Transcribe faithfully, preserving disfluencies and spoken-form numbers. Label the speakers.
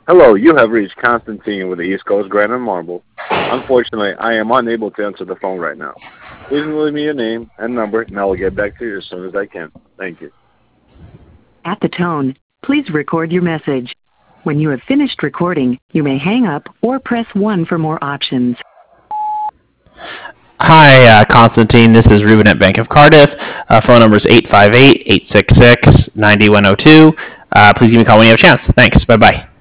Speaker 1: Hello, you have reached Constantine with the East Coast Granite and Marble. Unfortunately, I am unable to answer the phone right now. Please leave me your name and number, and I will get back to you as soon as I can. Thank you.
Speaker 2: At the tone, please record your message. When you have finished recording, you may hang up or press one for more options.
Speaker 3: Hi, uh, Constantine. This is Ruben at Bank of Cardiff. Uh, phone number is eight five eight, eight six six, nine one zero two. Uh, please give me a call when you have a chance. Thanks. Bye-bye.